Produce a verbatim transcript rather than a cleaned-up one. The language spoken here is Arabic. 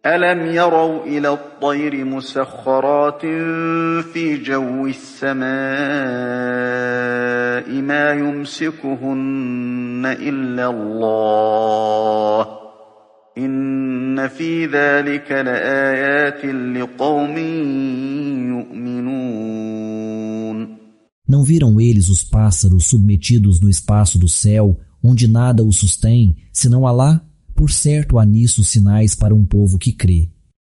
أَلَمْ يَرَوْا إِلَى الطَّيْرِ مُسَخَّرَاتٍ فِي جَوِّ السَّمَاءِ مَا يُمْسِكُهُنَّ إِلَّا اللَّهُ إِنَّ فِي ذَلِكَ لَآيَاتٍ لِقَوْمٍ يُؤْمِنُونَ. Não viram eles os pássaros submetidos no espaço do céu, onde nada os sustém, senão Alá? Por certo há nisso sinais para um povo que crê.